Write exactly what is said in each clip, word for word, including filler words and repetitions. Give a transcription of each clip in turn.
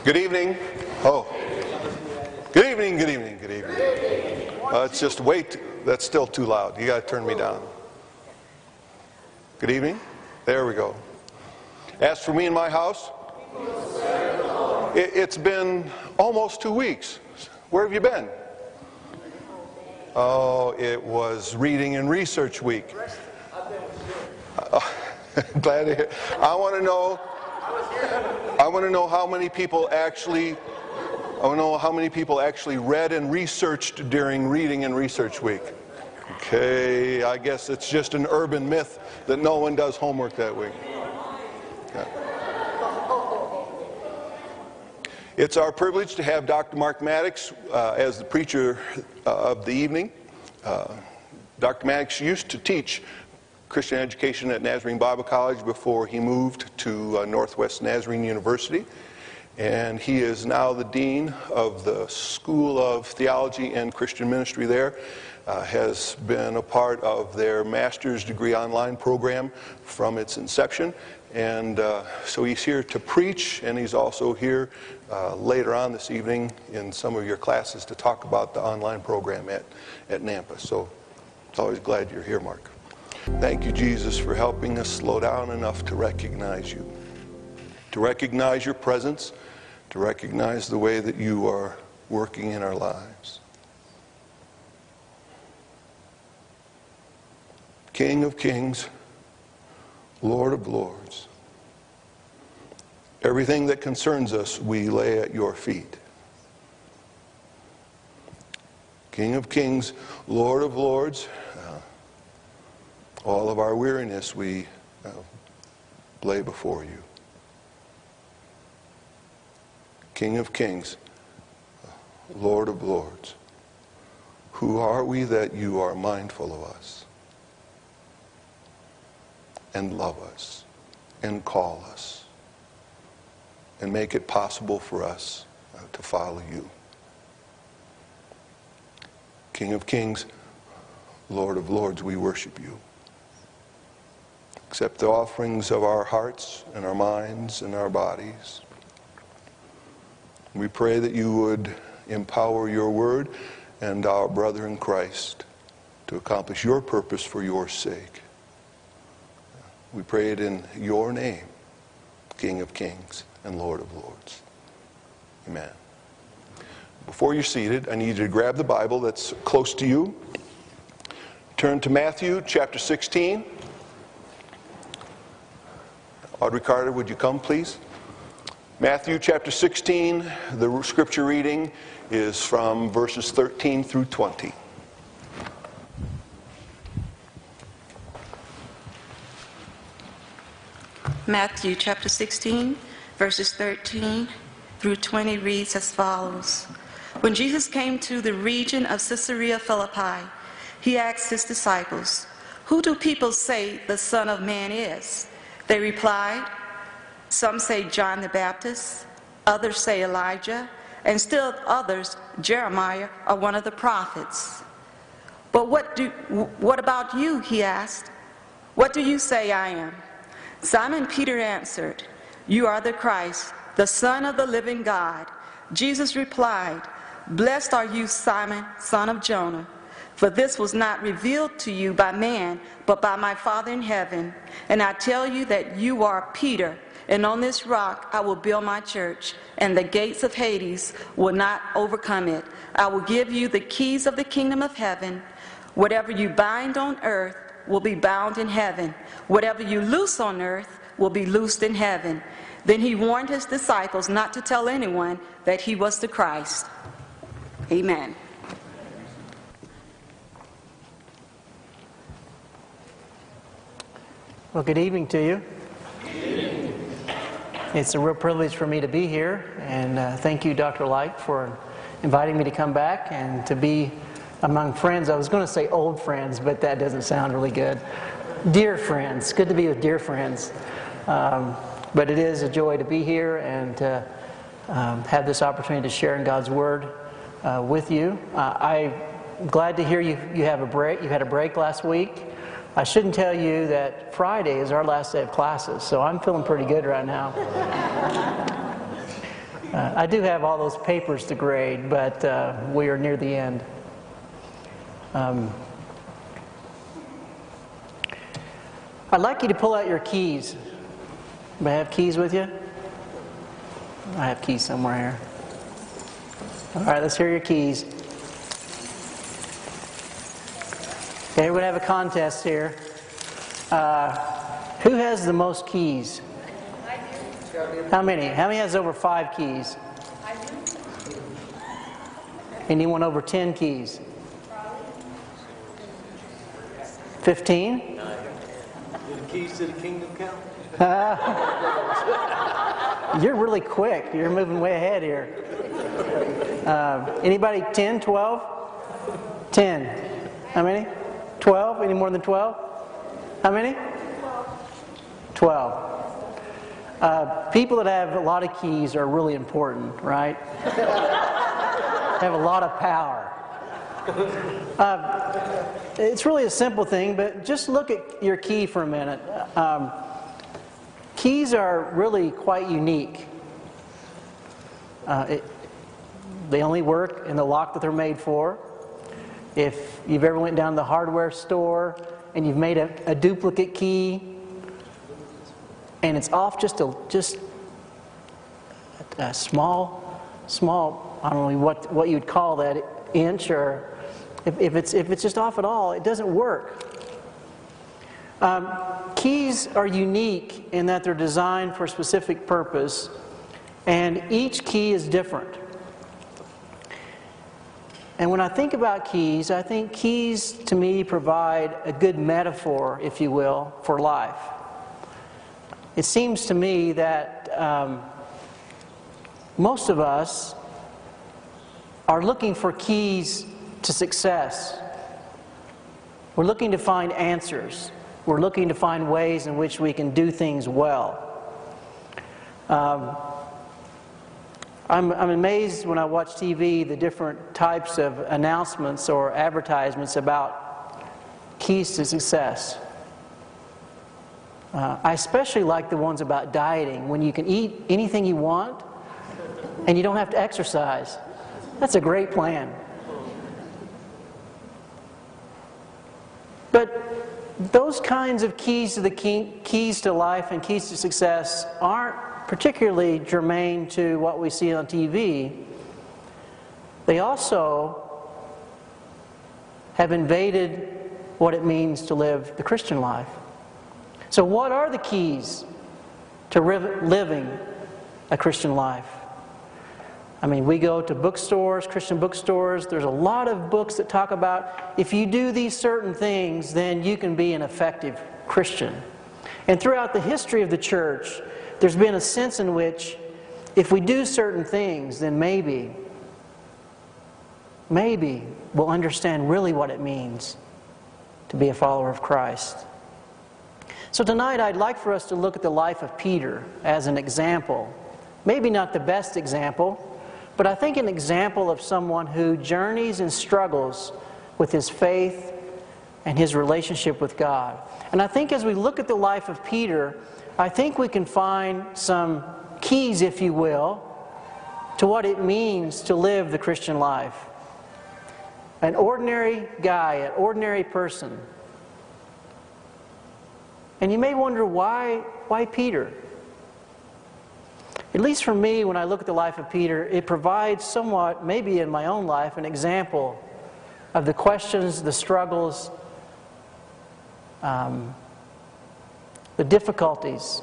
Good evening. Oh. Good evening, good evening, good evening. Uh, it's just wait. That's still too loud. You got to turn me down. Good evening. There we go. As for me and my house, it, it's been almost two weeks. Where have you been? Oh, it was reading and research week. Uh, glad to hear. I want to know. I want to know how many people actually. I want to know how many people actually read and researched during reading and research week. Okay, I guess it's just an urban myth that no one does homework that week. Yeah. It's our privilege to have Doctor Mark Maddox uh, as the preacher uh, of the evening. Uh, Doctor Maddox used to teach Christian education at Nazarene Bible College before he moved to uh, Northwest Nazarene University. And he is now the dean of the School of Theology and Christian Ministry there. Uh, has been a part of their master's degree online program from its inception. And uh, so he's here to preach, and he's also here uh, later on this evening in some of your classes to talk about the online program at, at Nampa. So it's always glad you're here, Mark. Thank you, Jesus, for helping us slow down enough to recognize you, to recognize your presence, to recognize the way that you are working in our lives. King of kings, Lord of lords, everything that concerns us we lay at your feet. King of kings, Lord of lords, uh, all of our weariness we uh, lay before you. King of kings, Lord of lords, who are we that you are mindful of us and love us and call us and make it possible for us uh, to follow you? King of kings, Lord of lords, we worship you. Accept the offerings of our hearts and our minds and our bodies. We pray that you would empower your word and our brother in Christ to accomplish your purpose for your sake. We pray it in your name, King of kings and Lord of lords. Amen. Before you're seated, I need you to grab the Bible that's close to you. Turn to Matthew chapter sixteen. Audrey Carter, would you come, please? Matthew chapter sixteen, the scripture reading is from verses thirteen through twenty. Matthew chapter sixteen, verses thirteen through twenty reads as follows. When Jesus came to the region of Caesarea Philippi, he asked his disciples, "Who do people say the Son of Man is?" They replied, "Some say John the Baptist, others say Elijah, and still others Jeremiah or one of the prophets." "But what do what about you?" he asked. "What do you say I am?" Simon Peter answered, "You are the Christ, the Son of the living God." Jesus replied, "Blessed are you, Simon, son of Jonah, for this was not revealed to you by man, but by my Father in heaven. And I tell you that you are Peter, and on this rock I will build my church, and the gates of Hades will not overcome it. I will give you the keys of the kingdom of heaven. Whatever you bind on earth will be bound in heaven. Whatever you loose on earth will be loosed in heaven." Then he warned his disciples not to tell anyone that he was the Christ. Amen. Well, good evening to you. It's a real privilege for me to be here, and uh, thank you, Doctor Light, for inviting me to come back and to be among friends. I was going to say old friends, but that doesn't sound really good. Dear friends. Good to be with dear friends. Um, but it is a joy to be here and to um, have this opportunity to share in God's Word uh, with you. Uh, I'm glad to hear you, you have a break. You had a break last week. I shouldn't tell you that Friday is our last day of classes, so I'm feeling pretty good right now. Uh, I do have all those papers to grade, but uh, we are near the end. Um, I'd like you to pull out your keys. Do I have keys with you? I have keys somewhere here. All right, let's hear your keys. Okay, we're going to have a contest here. Uh, who has the most keys? I do. How many? How many has over five keys? I do. Anyone over ten keys? Fifteen? Do the keys to the kingdom count? You're really quick. You're moving way ahead here. Uh, anybody ten, twelve? ten. How many? twelve? Any more than twelve? How many? twelve. Uh, people that have a lot of keys are really important, right? Have a lot of power. Uh, it's really a simple thing, but just look at your key for a minute. Um, keys are really quite unique. Uh, it, they only work in the lock that they're made for. If you've ever went down to the hardware store and you've made a, a duplicate key and it's off just a just a, a small, small, I don't know what, what you'd call that, inch, or if, if it's if it's just off at all, it doesn't work. Um, keys are unique in that they're designed for a specific purpose, and each key is different. And when I think about keys, I think keys to me provide a good metaphor, if you will, for life. It seems to me that um, most of us are looking for keys to success. We're looking to find answers. We're looking to find ways in which we can do things well. Um, I'm, I'm amazed when I watch T V the different types of announcements or advertisements about keys to success. Uh, I especially like the ones about dieting, when you can eat anything you want and you don't have to exercise. That's a great plan. But those kinds of keys to the key, keys to life and keys to success aren't particularly germane to what we see on T V. They also have invaded what it means to live the Christian life. So what are the keys to living a Christian life? I mean, we go to bookstores, Christian bookstores. There's a lot of books that talk about if you do these certain things, then you can be an effective Christian. And throughout the history of the church, there's been a sense in which if we do certain things, then maybe, maybe we'll understand really what it means to be a follower of Christ. So tonight I'd like for us to look at the life of Peter as an example. Maybe not the best example, but I think an example of someone who journeys and struggles with his faith and his relationship with God. And I think as we look at the life of Peter, I think we can find some keys, if you will, to what it means to live the Christian life. An ordinary guy, an ordinary person. And you may wonder, why, why Peter? At least for me, when I look at the life of Peter, it provides somewhat, maybe in my own life, an example of the questions, the struggles, um, the difficulties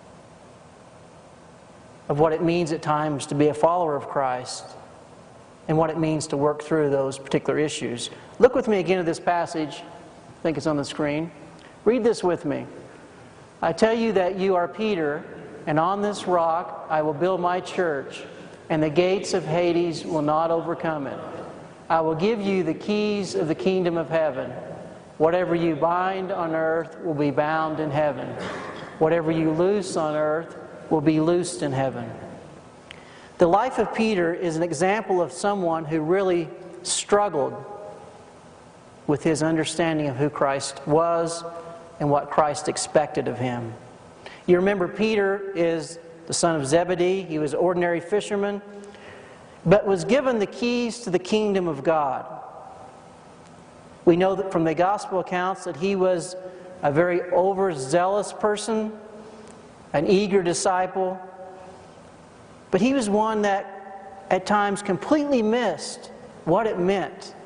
of what it means at times to be a follower of Christ and what it means to work through those particular issues. Look with me again at this passage. I think it's on the screen. Read this with me. I tell you that you are Peter, and on this rock I will build my church, and the gates of Hades will not overcome it. I will give you the keys of the kingdom of heaven. Whatever you bind on earth will be bound in heaven. Whatever you loose on earth will be loosed in heaven. The life of Peter is an example of someone who really struggled with his understanding of who Christ was and what Christ expected of him. You remember, Peter is the son of Zebedee. He was an ordinary fisherman, but was given the keys to the kingdom of God. We know that from the gospel accounts that he was a very overzealous person, an eager disciple, but he was one that at times completely missed what it meant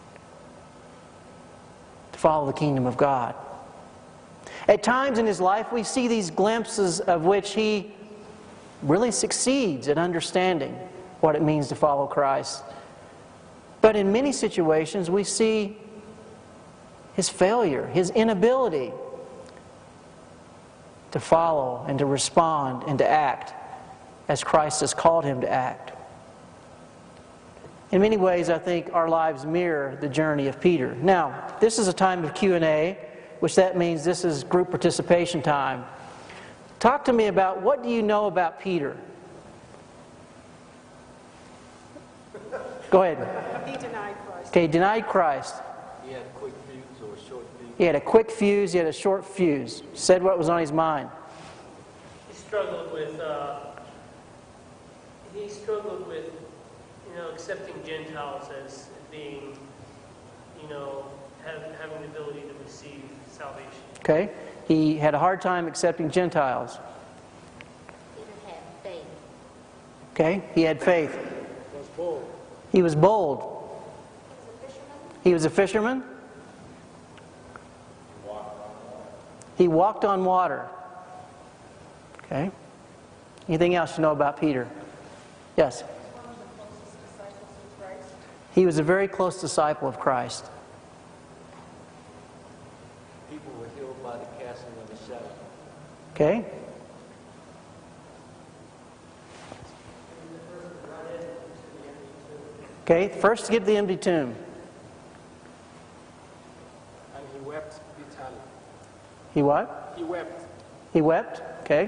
to follow the kingdom of God. At times in his life we see these glimpses of which he really succeeds at understanding what it means to follow Christ. But in many situations we see his failure, his inability to follow and to respond and to act as Christ has called him to act. In many ways, I think our lives mirror the journey of Peter. Now, this is a time of Q and A, which that means this is group participation time. Talk to me about, what do you know about Peter? Go ahead. He denied Christ. Okay, denied Christ. He had a quick fuse or a short fuse. He had a quick fuse, he had a short fuse. Said what was on his mind. He struggled with, uh, he struggled with, you know, accepting Gentiles as being, you know, have, having the ability to receive salvation. Okay? He had a hard time accepting Gentiles. Peter had faith. Okay? He had faith. Was bold. He was bold. He was a fisherman. He walked on water. Okay? Anything else you know about Peter? Yes? He was a very close disciple of Christ. People were healed by the casting of the shadow. Okay? Okay, first to get to the empty tomb. And he wept bitterly. He what? He wept. He wept. Okay.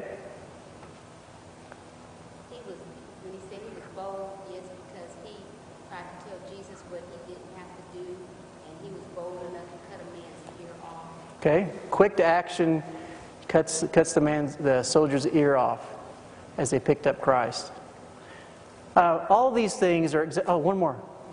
He was, when he said he was bold, yes, because he tried to tell Jesus what he didn't have to do, and he was bold enough to cut a man's ear off. Okay. Quick to action, cuts cuts the man's the soldier's ear off as they picked up Christ. Uh, all these things are. Exa- oh, one more.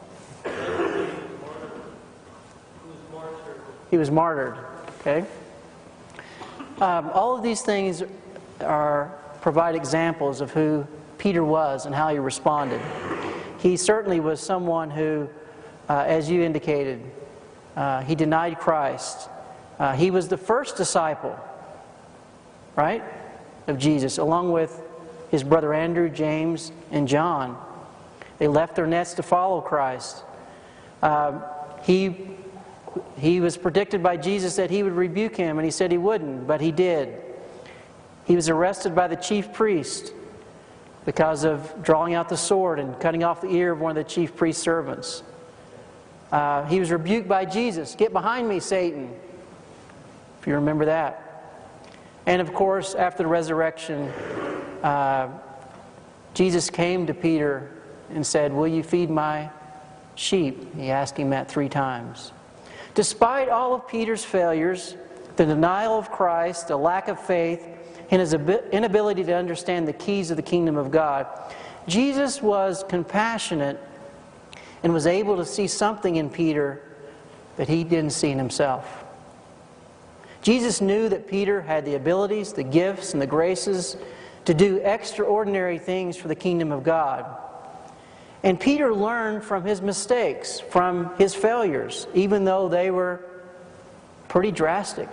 He was martyred. Okay. Um, all of these things are provide examples of who Peter was and how he responded. He certainly was someone who, uh, as you indicated, uh, he denied Christ. Uh, he was the first disciple, right, of Jesus, along with his brother Andrew, James, and John. They left their nets to follow Christ. Uh, he He was predicted by Jesus that he would rebuke him, and he said he wouldn't, but he did. He was arrested by the chief priest because of drawing out the sword and cutting off the ear of one of the chief priest's servants. Uh, he was rebuked by Jesus. "Get behind me, Satan," if you remember that. And of course, after the resurrection, uh, Jesus came to Peter and said, "Will you feed my sheep?" He asked him that three times. Despite all of Peter's failures, the denial of Christ, the lack of faith, and his inability to understand the keys of the kingdom of God, Jesus was compassionate and was able to see something in Peter that he didn't see in himself. Jesus knew that Peter had the abilities, the gifts, and the graces to do extraordinary things for the kingdom of God. And Peter learned from his mistakes, from his failures, even though they were pretty drastic.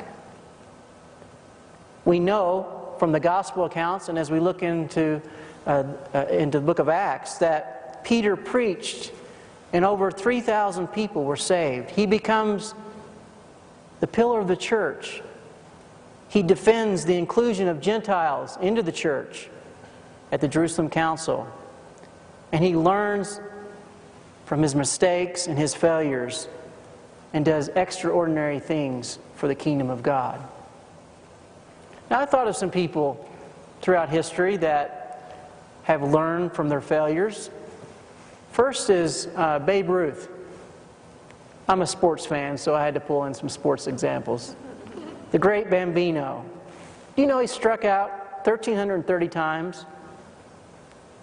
We know from the gospel accounts, and as we look into, uh, uh, into the book of Acts, that Peter preached and over three thousand people were saved. He becomes the pillar of the church. He defends the inclusion of Gentiles into the church at the Jerusalem Council. And he learns from his mistakes and his failures and does extraordinary things for the kingdom of God. Now, I thought of some people throughout history that have learned from their failures. First is uh, Babe Ruth. I'm a sports fan, so I had to pull in some sports examples. The great Bambino. Do you know he struck out one thousand three hundred thirty times?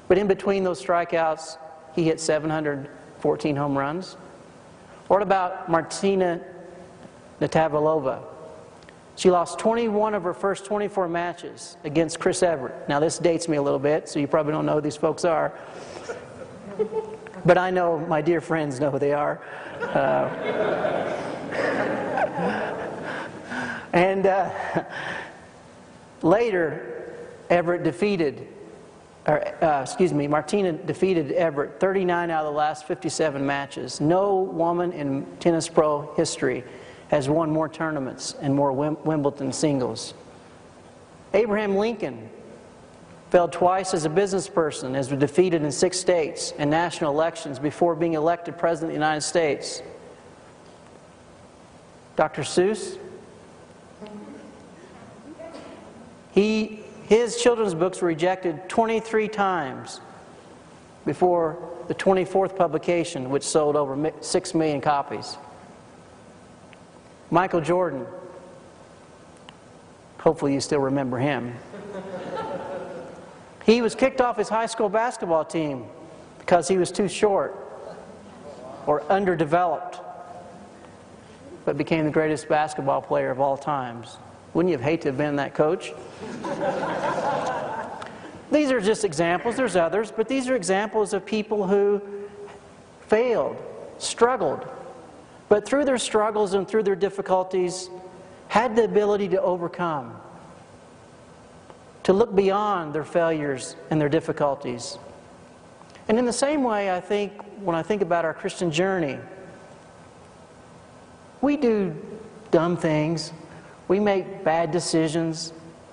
But in between those strikeouts, he hit seven hundred fourteen home runs. What about Martina Navratilova? She lost twenty-one of her first twenty-four matches against Chris Evert. Now this dates me a little bit, so you probably don't know who these folks are. But I know my dear friends know who they are. Uh, and uh, later, Everett defeated, or uh, excuse me, Martina defeated Everett thirty-nine out of the last fifty-seven matches. No woman in tennis pro history has won more tournaments and more Wim- Wimbledon singles. Abraham Lincoln failed twice as a business person, as was defeated in six states and national elections before being elected President of the United States. Doctor Seuss, he, his children's books were rejected twenty-three times before the twenty-fourth publication, which sold over six million copies. Michael Jordan, hopefully you still remember him. He was kicked off his high school basketball team because he was too short or underdeveloped, but became the greatest basketball player of all times. Wouldn't you have hated to have been that coach? These are just examples. There's others, but these are examples of people who failed, struggled, but through their struggles and through their difficulties had the ability to overcome, to look beyond their failures and their difficulties. And in the same way, I think, when I think about our Christian journey, we do dumb things. We make bad decisions.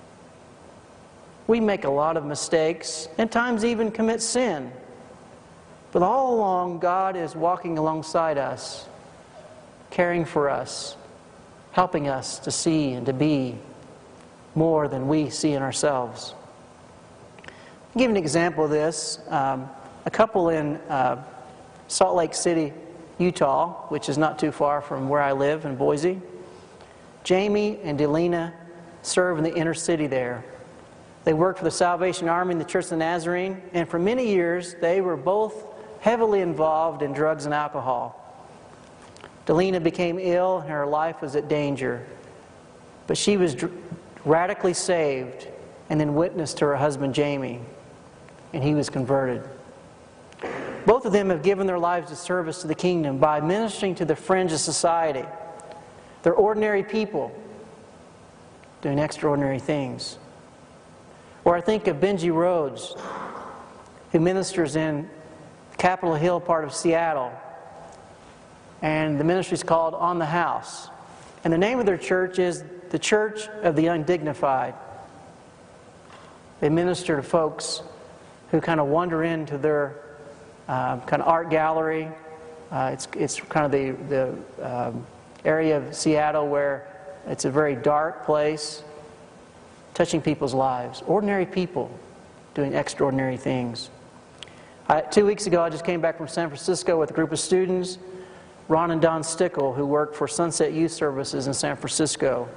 We make a lot of mistakes, and at times even commit sin. But all along, God is walking alongside us, caring for us, helping us to see and to be more than we see in ourselves. I'll give an example of this. Um, a couple in uh, Salt Lake City, Utah, which is not too far from where I live in Boise. Jamie and Delina serve in the inner city there. They worked for the Salvation Army and the Church of the Nazarene, and for many years they were both heavily involved in drugs and alcohol. Delina became ill and her life was at danger, but she was dr- radically saved and then witnessed to her husband Jamie, and he was converted. Both of them have given their lives to service to the kingdom by ministering to the fringe of society. They're ordinary people doing extraordinary things. Or I think of Benji Rhodes, who ministers in Capitol Hill part of Seattle. And the ministry is called On the House. And the name of their church is the Church of the Undignified. They minister to folks who kind of wander into their uh, kind of art gallery. Uh, it's, it's kind of the, the um, area of Seattle where it's a very dark place, touching people's lives. Ordinary people doing extraordinary things. I, two weeks ago, I just came back from San Francisco with a group of students, Ron and Don Stickle, who work for Sunset Youth Services in San Francisco,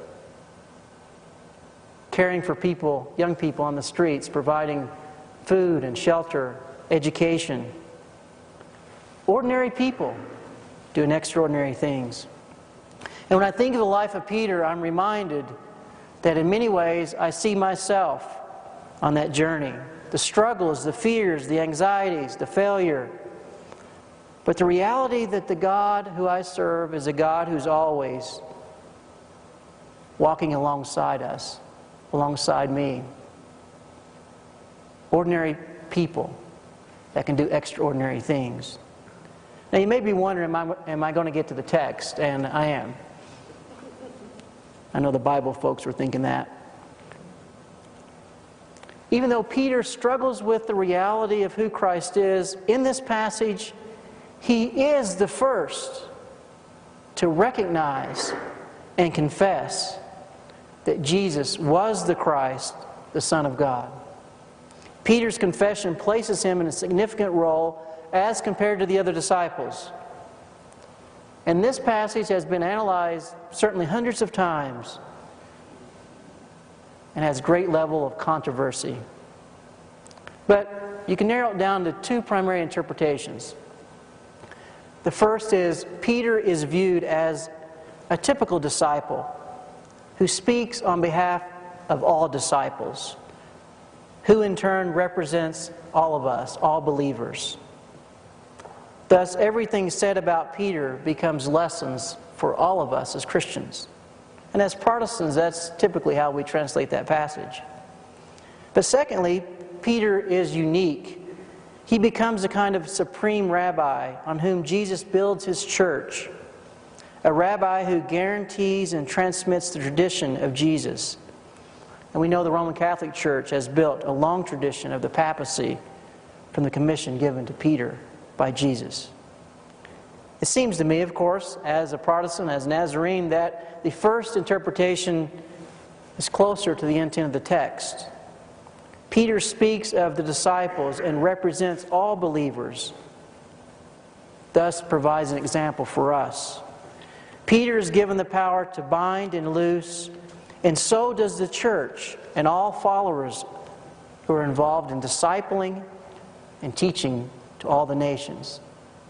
caring for people, young people on the streets, providing food and shelter, education. Ordinary people doing extraordinary things. And when I think of the life of Peter, I'm reminded that in many ways I see myself on that journey. The struggles, the fears, the anxieties, the failure. But the reality that the God who I serve is a God who's always walking alongside us, alongside me. Ordinary people that can do extraordinary things. Now you may be wondering, am I, am I going to get to the text? And I am. I know the Bible folks were thinking that. Even though Peter struggles with the reality of who Christ is, in this passage, he is the first to recognize and confess that Jesus was the Christ, the Son of God. Peter's confession places him in a significant role as compared to the other disciples. And this passage has been analyzed certainly hundreds of times and has great level of controversy. But you can narrow it down to two primary interpretations. The first is Peter is viewed as a typical disciple who speaks on behalf of all disciples, who in turn represents all of us, all believers. Thus, everything said about Peter becomes lessons for all of us as Christians. And as Protestants, that's typically how we translate that passage. But secondly, Peter is unique. He becomes a kind of supreme rabbi on whom Jesus builds his church, a rabbi who guarantees and transmits the tradition of Jesus. And we know the Roman Catholic Church has built a long tradition of the papacy from the commission given to Peter by Jesus. It seems to me, of course, as a Protestant, as Nazarene, that the first interpretation is closer to the intent of the text. Peter speaks of the disciples and represents all believers, thus provides an example for us. Peter is given the power to bind and loose, and so does the church and all followers who are involved in discipling and teaching to all the nations.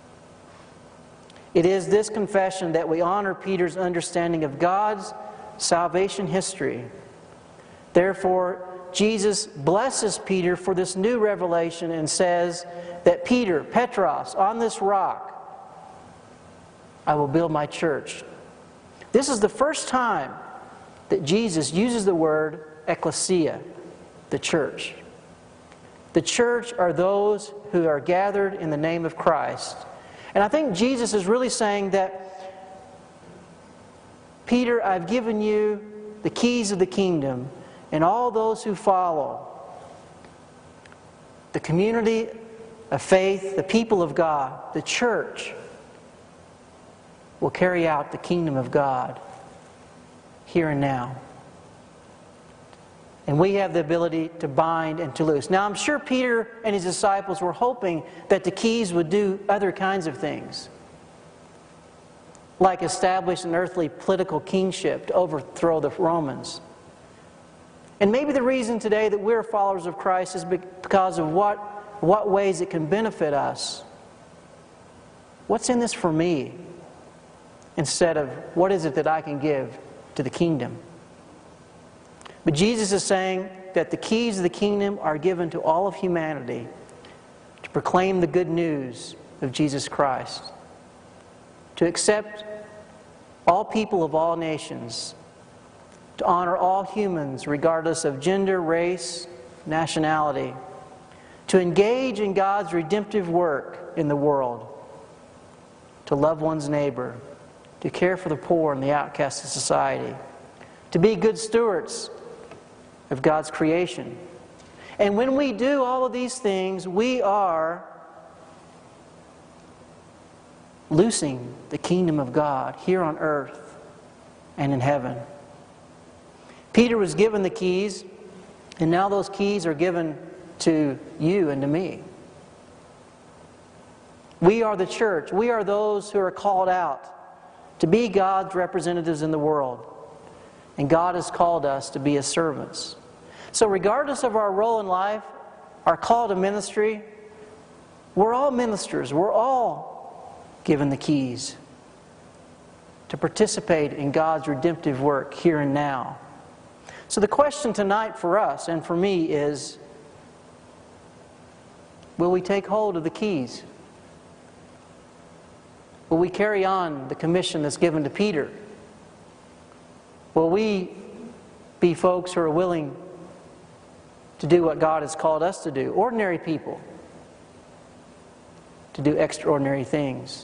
It is this confession that we honor Peter's understanding of God's salvation history. Therefore, Jesus blesses Peter for this new revelation and says that Peter, Petros, on this rock, I will build my church. This is the first time that Jesus uses the word ecclesia, the church. The church are those who are gathered in the name of Christ. And I think Jesus is really saying that, Peter, I've given you the keys of the kingdom, and all those who follow, the community of faith, the people of God, the church, will carry out the kingdom of God here and now. And we have the ability to bind and to loose. Now, I'm sure Peter and his disciples were hoping that the keys would do other kinds of things, like establish an earthly political kingship to overthrow the Romans. And maybe the reason today that we're followers of Christ is because of what, what ways it can benefit us. What's in this for me? Instead of, what is it that I can give to the kingdom? But Jesus is saying that the keys of the kingdom are given to all of humanity to proclaim the good news of Jesus Christ, to accept all people of all nations, to honor all humans regardless of gender, race, nationality, to engage in God's redemptive work in the world, to love one's neighbor, to care for the poor and the outcasts of society, to be good stewards of God's creation. And when we do all of these things, we are loosing the kingdom of God here on earth and in heaven. Peter was given the keys, and now those keys are given to you and to me. We are the church. We are those who are called out to be God's representatives in the world. And God has called us to be His servants. So regardless of our role in life, our call to ministry, we're all ministers. We're all given the keys to participate in God's redemptive work here and now. So the question tonight for us and for me is, will we take hold of the keys? Will we carry on the commission that's given to Peter? Will we be folks who are willing to do what God has called us to do? Ordinary people to do extraordinary things.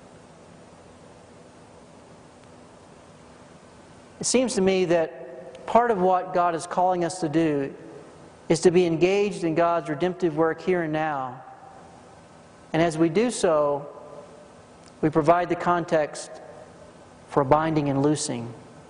It seems to me that part of what God is calling us to do is to be engaged in God's redemptive work here and now. And as we do so, we provide the context for binding and loosing.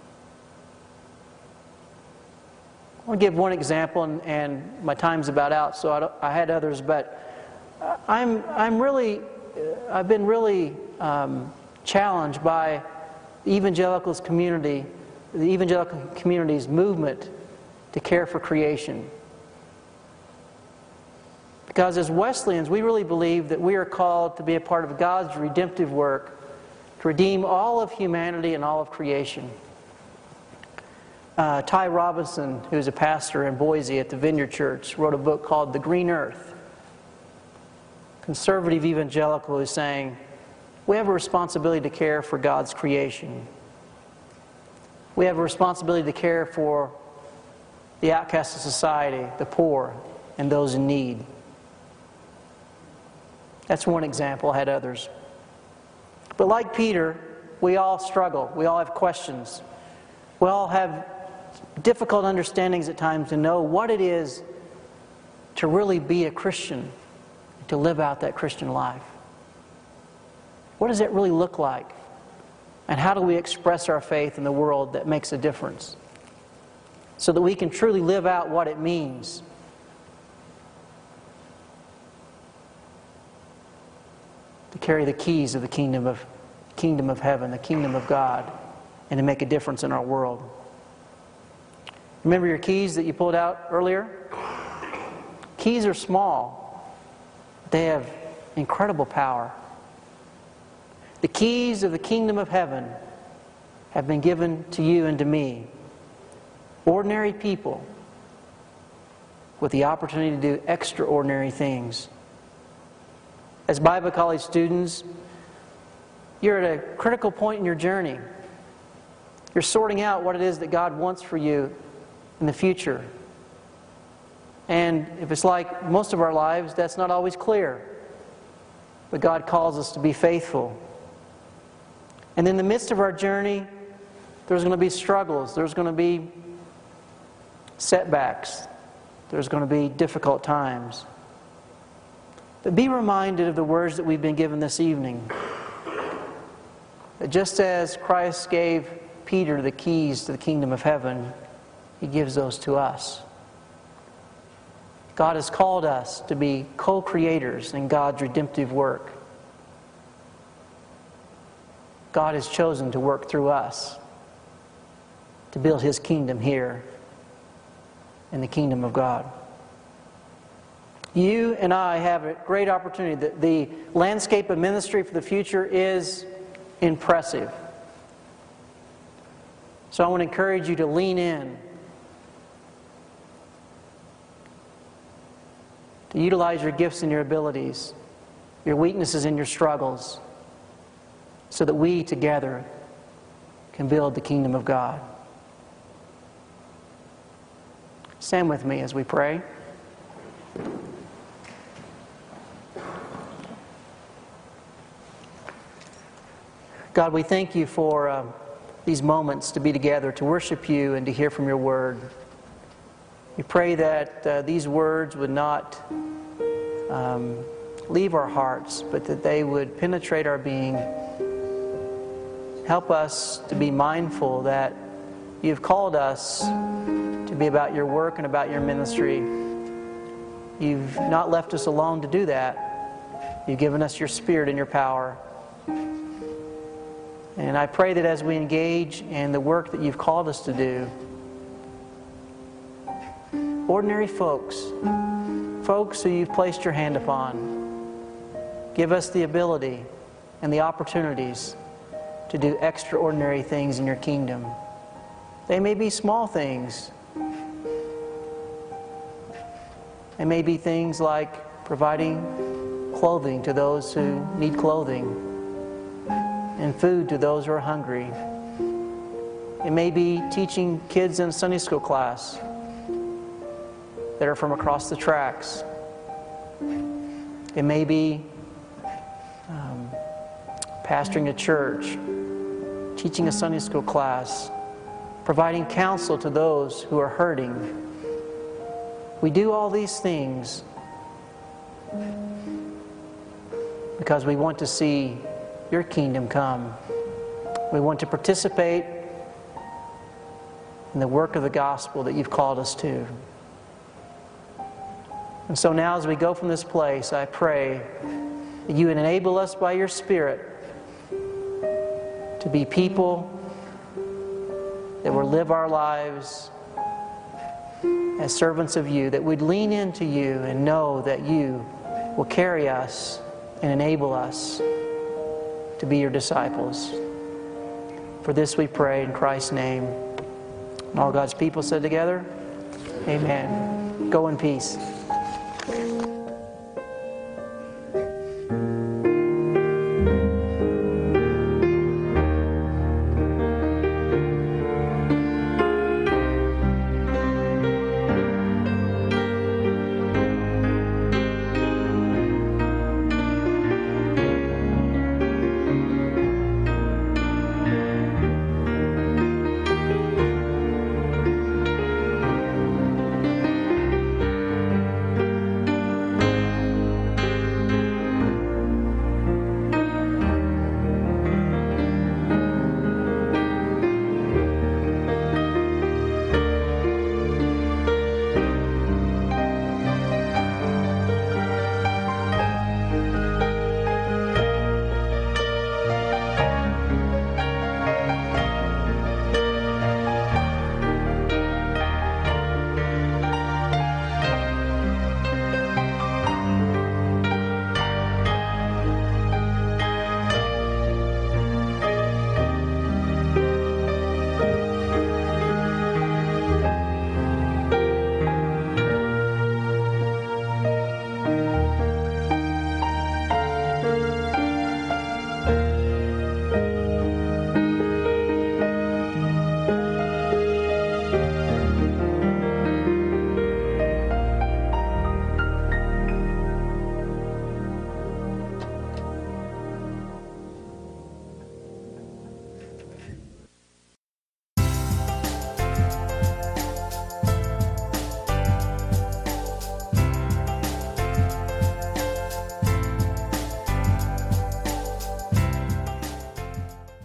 I want to give one example, and, and my time's about out, so I, don't, I had others, but I'm, I'm really, I've been really um, challenged by the evangelicals community, the evangelical community's movement to care for creation. Because as Wesleyans, we really believe that we are called to be a part of God's redemptive work, to redeem all of humanity and all of creation. Uh, Ty Robinson, who's a pastor in Boise at the Vineyard Church, wrote a book called The Green Earth. Conservative evangelical who's saying, we have a responsibility to care for God's creation. We have a responsibility to care for the outcasts of society, the poor, and those in need. That's one example. I had others. But like Peter, we all struggle. We all have questions. We all have difficult understandings at times to know what it is to really be a Christian, to live out that Christian life. What does it really look like? And how do we express our faith in the world that makes a difference? So that we can truly live out what it means. To carry the keys of the kingdom of, kingdom of heaven, the kingdom of God, and to make a difference in our world. Remember your keys that you pulled out earlier? Keys are small. They have incredible power. The keys of the kingdom of heaven have been given to you and to me. Ordinary people with the opportunity to do extraordinary things. As Bible college students, you're at a critical point in your journey. You're sorting out what it is that God wants for you in the future. And if it's like most of our lives, that's not always clear. But God calls us to be faithful. And in the midst of our journey, there's going to be struggles. There's going to be setbacks. There's going to be difficult times. But be reminded of the words that we've been given this evening. That just as Christ gave Peter the keys to the kingdom of heaven, He gives those to us. God has called us to be co-creators in God's redemptive work. God has chosen to work through us to build His kingdom here in the kingdom of God. You and I have a great opportunity. The, the landscape of ministry for the future is impressive. So I want to encourage you to lean in, to utilize your gifts and your abilities, your weaknesses and your struggles, so that we together can build the kingdom of God. Stand with me as we pray. God, we thank You for uh, these moments to be together, to worship You and to hear from Your Word. We pray that uh, these words would not um, leave our hearts, but that they would penetrate our being. Help us to be mindful that You've called us to be about Your work and about Your ministry. You've not left us alone to do that. You've given us Your Spirit and Your power. And I pray that as we engage in the work that You've called us to do, ordinary folks, folks who You've placed Your hand upon, give us the ability and the opportunities to do extraordinary things in Your kingdom. They may be small things. They may be things like providing clothing to those who need clothing, and food to those who are hungry. It may be teaching kids in Sunday school class that are from across the tracks. It may be um, pastoring a church, teaching a Sunday school class, providing counsel to those who are hurting. We do all these things because we want to see Your kingdom come. We want to participate in the work of the gospel that You've called us to. And so now as we go from this place, I pray that You would enable us by Your Spirit to be people that will live our lives as servants of you, that we'd lean into you and know that you will carry us and enable us to be your disciples. For this we pray in Christ's name. And all God's people said together, amen. Go in peace.